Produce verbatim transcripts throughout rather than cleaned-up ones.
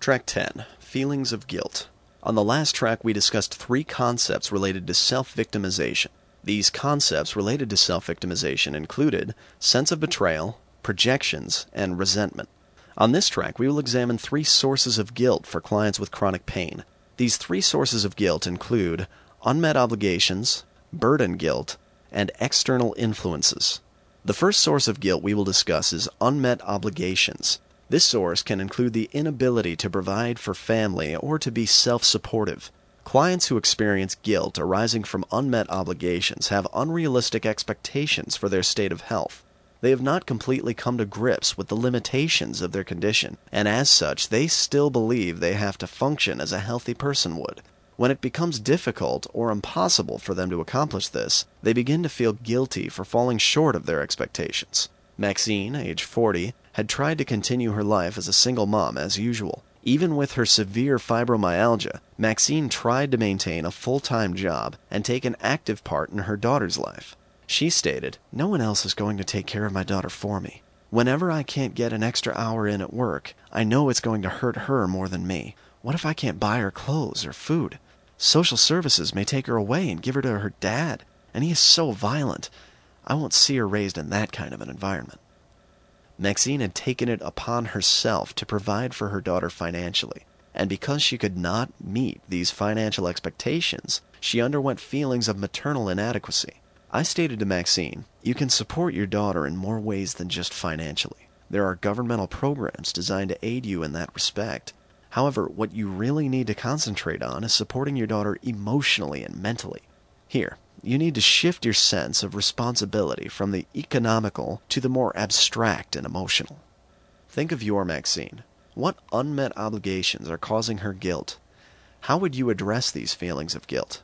Track ten. Feelings of Guilt. On the last track we discussed three concepts related to self-victimization. These concepts related to self-victimization included sense of betrayal, projections, and resentment. On this track we will examine three sources of guilt for clients with chronic pain. These three sources of guilt include unmet obligations, burden guilt, and external influences. The first source of guilt we will discuss is unmet obligations. This source can include the inability to provide for family or to be self-supportive. Clients who experience guilt arising from unmet obligations have unrealistic expectations for their state of health. They have not completely come to grips with the limitations of their condition, and as such, they still believe they have to function as a healthy person would. When it becomes difficult or impossible for them to accomplish this, they begin to feel guilty for falling short of their expectations. Maxine, age forty, had tried to continue her life as a single mom as usual. Even with her severe fibromyalgia, Maxine tried to maintain a full-time job and take an active part in her daughter's life. She stated, "No one else is going to take care of my daughter for me. Whenever I can't get an extra hour in at work, I know it's going to hurt her more than me. What if I can't buy her clothes or food? Social services may take her away and give her to her dad, and he is so violent. I won't see her raised in that kind of an environment." Maxine had taken it upon herself to provide for her daughter financially, and because she could not meet these financial expectations, she underwent feelings of maternal inadequacy. I stated to Maxine, "You can support your daughter in more ways than just financially. There are governmental programs designed to aid you in that respect. However, what you really need to concentrate on is supporting your daughter emotionally and mentally. Here, you need to shift your sense of responsibility from the economical to the more abstract and emotional." Think of your Maxine. What unmet obligations are causing her guilt? How would you address these feelings of guilt?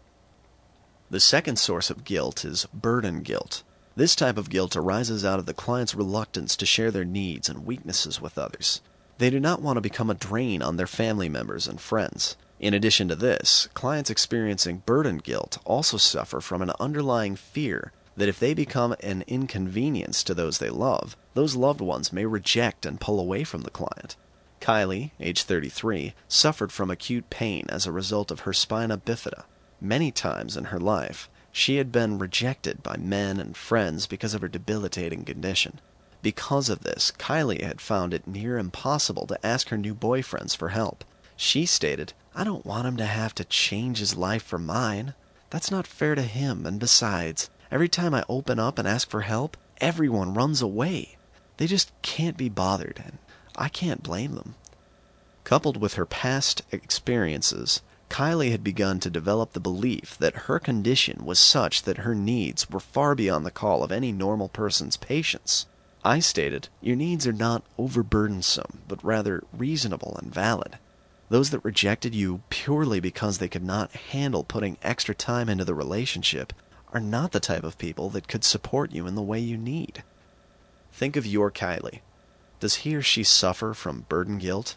The second source of guilt is burden guilt. This type of guilt arises out of the client's reluctance to share their needs and weaknesses with others. They do not want to become a drain on their family members and friends. In addition to this, clients experiencing burden guilt also suffer from an underlying fear that if they become an inconvenience to those they love, those loved ones may reject and pull away from the client. Kylie, age thirty-three, suffered from acute pain as a result of her spina bifida. Many times in her life, she had been rejected by men and friends because of her debilitating condition. Because of this, Kylie had found it near impossible to ask her new boyfriends for help. She stated, "I don't want him to have to change his life for mine. That's not fair to him, and besides, every time I open up and ask for help, everyone runs away. They just can't be bothered, and I can't blame them." Coupled with her past experiences, Kylie had begun to develop the belief that her condition was such that her needs were far beyond the call of any normal person's patience. I stated, "Your needs are not overburdensome, but rather reasonable and valid. Those that rejected you purely because they could not handle putting extra time into the relationship are not the type of people that could support you in the way you need." Think of your Kylie. Does he or she suffer from burden guilt?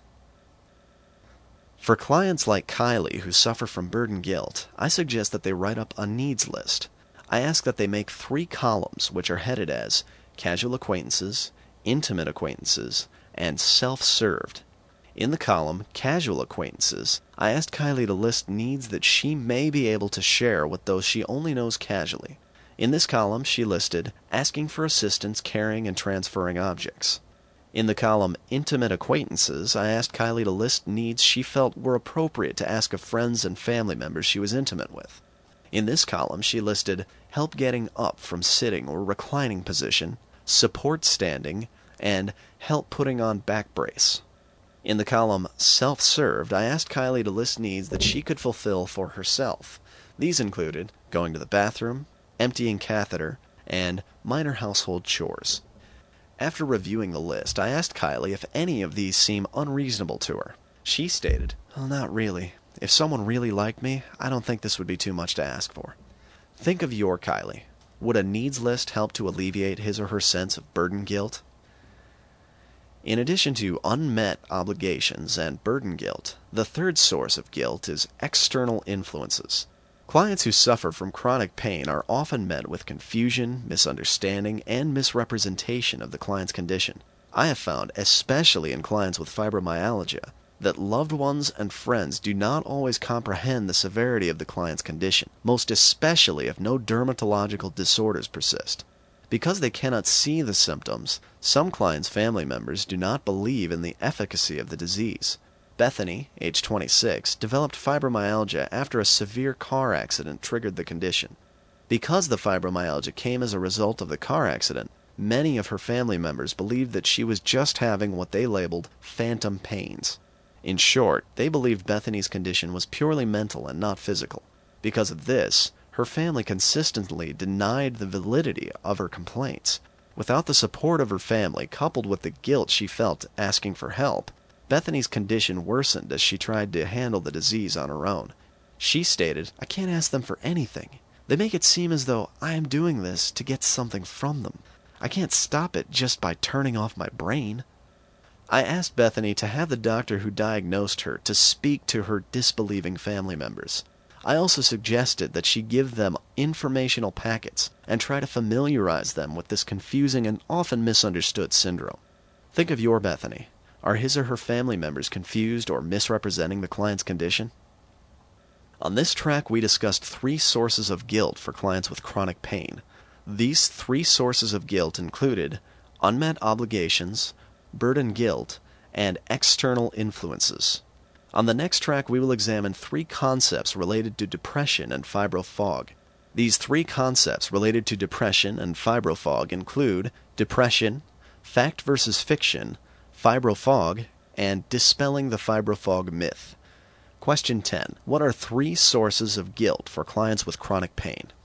For clients like Kylie who suffer from burden guilt, I suggest that they write up a needs list. I ask that they make three columns which are headed as casual acquaintances, intimate acquaintances, and self-served. In the column Casual Acquaintances, I asked Kylie to list needs that she may be able to share with those she only knows casually. In this column, she listed asking for assistance carrying and transferring objects. In the column Intimate Acquaintances, I asked Kylie to list needs she felt were appropriate to ask of friends and family members she was intimate with. In this column, she listed help getting up from sitting or reclining position, support standing, and help putting on back brace. In the column Self-Served, I asked Kylie to list needs that she could fulfill for herself. These included going to the bathroom, emptying catheter, and minor household chores. After reviewing the list, I asked Kylie if any of these seem unreasonable to her. She stated, "Well, not really. If someone really liked me, I don't think this would be too much to ask for." Think of your Kylie. Would a needs list help to alleviate his or her sense of burden guilt? In addition to unmet obligations and burden guilt, the third source of guilt is external influences. Clients who suffer from chronic pain are often met with confusion, misunderstanding, and misrepresentation of the client's condition. I have found, especially in clients with fibromyalgia, that loved ones and friends do not always comprehend the severity of the client's condition, most especially if no dermatological disorders persist. Because they cannot see the symptoms, some clients' family members do not believe in the efficacy of the disease. Bethany, age twenty-six, developed fibromyalgia after a severe car accident triggered the condition. Because the fibromyalgia came as a result of the car accident, many of her family members believed that she was just having what they labeled phantom pains. In short, they believed Bethany's condition was purely mental and not physical. Because of this, her family consistently denied the validity of her complaints. Without the support of her family, coupled with the guilt she felt asking for help, Bethany's condition worsened as she tried to handle the disease on her own. She stated, "I can't ask them for anything. They make it seem as though I am doing this to get something from them. I can't stop it just by turning off my brain." I asked Bethany to have the doctor who diagnosed her to speak to her disbelieving family members. I also suggested that she give them informational packets and try to familiarize them with this confusing and often misunderstood syndrome. Think of your Bethany. Are his or her family members confused or misrepresenting the client's condition? On this track, we discussed three sources of guilt for clients with chronic pain. These three sources of guilt included unmet obligations, burden guilt, and external influences. On the next track, we will examine three concepts related to depression and fibrofog. These three concepts related to depression and fibrofog include depression, fact versus fiction, fibrofog, and dispelling the fibrofog myth. Question ten. What are three sources of guilt for clients with chronic pain?